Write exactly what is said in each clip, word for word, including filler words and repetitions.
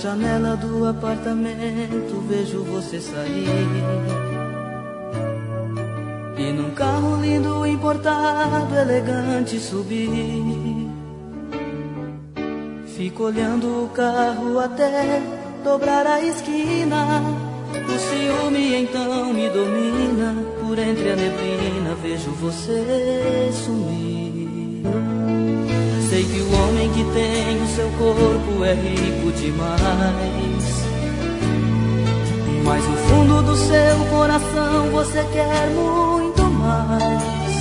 janela do apartamento vejo você sair, e num carro lindo importado, elegante subir. Fico olhando o carro até dobrar a esquina. O ciúme então me domina, por entre a neblina vejo você sumir. Sei que o homem que tem o seu corpo é rico demais, mas no fundo do seu coração você quer muito mais.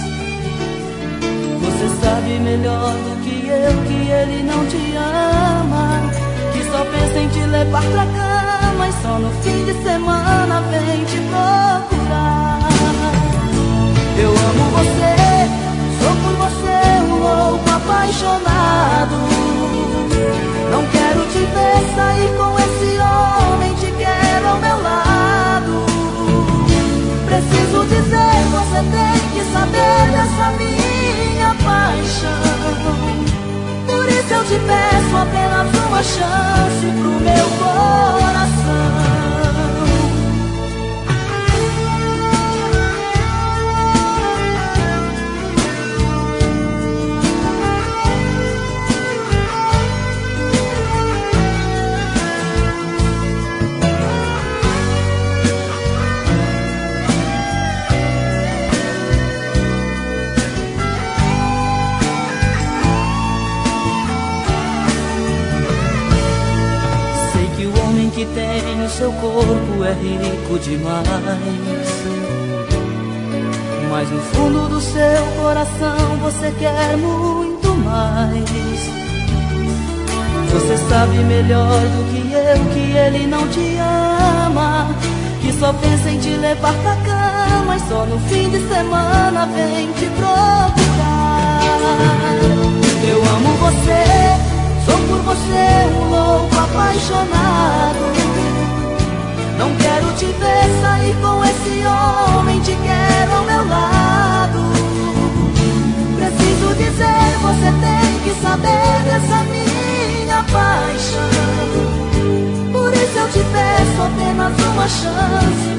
Você sabe melhor do que eu que ele não te ama, que só pensa em te levar pra cama e só no fim de semana vem te procurar. Eu amo você, sou por você um louco apaixonado. Não quero te ver sair com esse homem, te quero ao meu lado. Preciso dizer, você tem que saber dessa minha paixão. Por isso eu te peço apenas uma chance pro meu coração. Que tem o seu corpo é rico demais, mas no fundo do seu coração você quer muito mais. Você sabe melhor do que eu que ele não te ama, que só pensa em te levar pra cama e só no fim de semana vem te procurar. Eu amo você, sou por você um louco apaixonado. Não quero te ver sair com esse homem, te quero ao meu lado. Preciso dizer, você tem que saber dessa minha paixão. Por isso eu te peço apenas uma chance